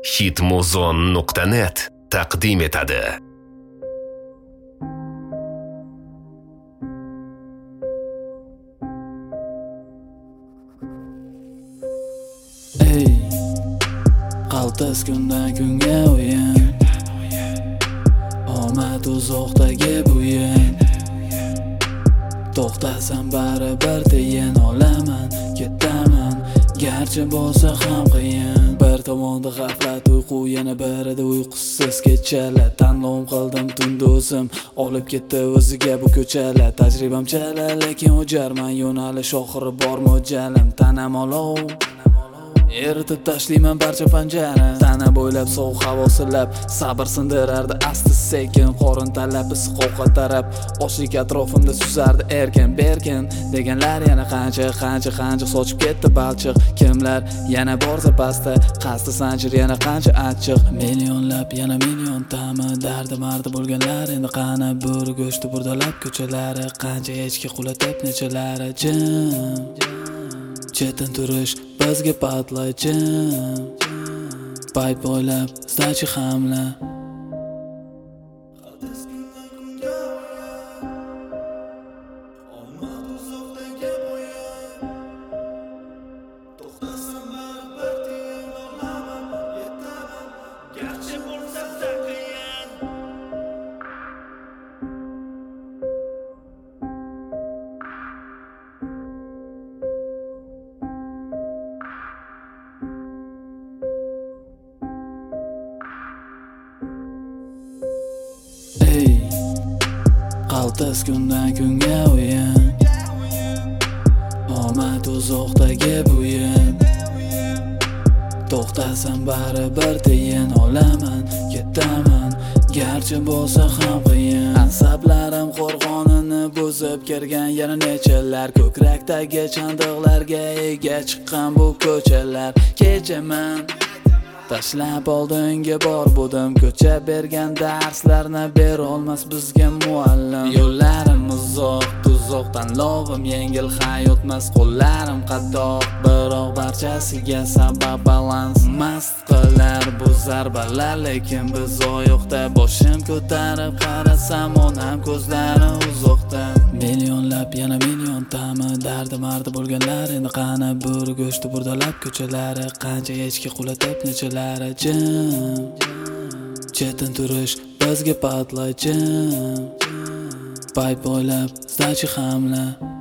Hitmuzon.net taqdim etadi. Ey, qaltis kundan kunga o'yin, omad uzoqdagi bo'yin. To'xtasam baribir deyin, olaman, ketaman, garchi bo'lsa ham qiyin. Bir tomonda g'aflat uyqu, yana birida uyqusiz kechalar. Tanlovim qildim tunda o'zim, olib ketdi o'ziga bu ko'chalar. Tajribam chala, lekin o'jarman, yo'nalish oxiri bor mo'ljalim. Tanam olov, eritib tashlayman barcha panjara. Tana bo'ylab sovuq havo silab, sabr sindirardi asta sekin. Qorin talab, issiq ovqat tarab, ochlik atrofimda suzardi erkin berkin. Deganlar yana qancha sochib ketdi balchiq. Kimlar yana borsa pastda, qasdi sanchir yana qancha achchiq. Millionlab yana million ta'mi, dardi mardi bo'lganlar endi qani. Bo'ri go'shti burdalab ko'chalari, qancha echki qulatib nechalari. Jim chetin turish bizga patlayjim, payt bo'ylab sdachi hamla. Ey, qaltis kundan kunga o'yin, omad uzoqdagi bo'yin. To'xtasam baribir deyin, olaman, ketaman, garchi bo'lsa ham qiyin. Asablarim qo'rg'onini buzib kirgan yana nechalar. Ko'krakdagi chandiqlarga ega chiqqan bu ko'chalar. Kechaman, tashlab oldinga bor budim, ko'cha bergan darslarni berolmas bizga muallim. Yo'llarim uzoq, tuzoq, tanlovim yengil, hayotmas qo'llarim qattiq. Biroq barchasiga sabab balans. Mast qilar bu zarbalar, lekin biz oyoqda. Boshim ko'tarib qarasam, onam ko'zlari uzoqda. Millionlab yana million ta'mi, dardi mardi bo'lganlar endi qani. Bo'ri go'shti burdalab ko'chalari, qancha echki qulatib nechalari. Jim chetin turish bizga patlayjim, payt bo'ylab sdachi hamla.